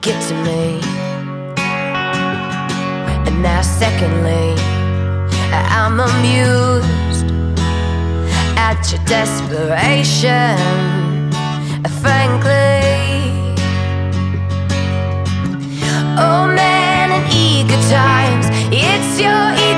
get to me. And now secondly, I'm amused at your desperation, frankly. Oh man, in eager times, it's your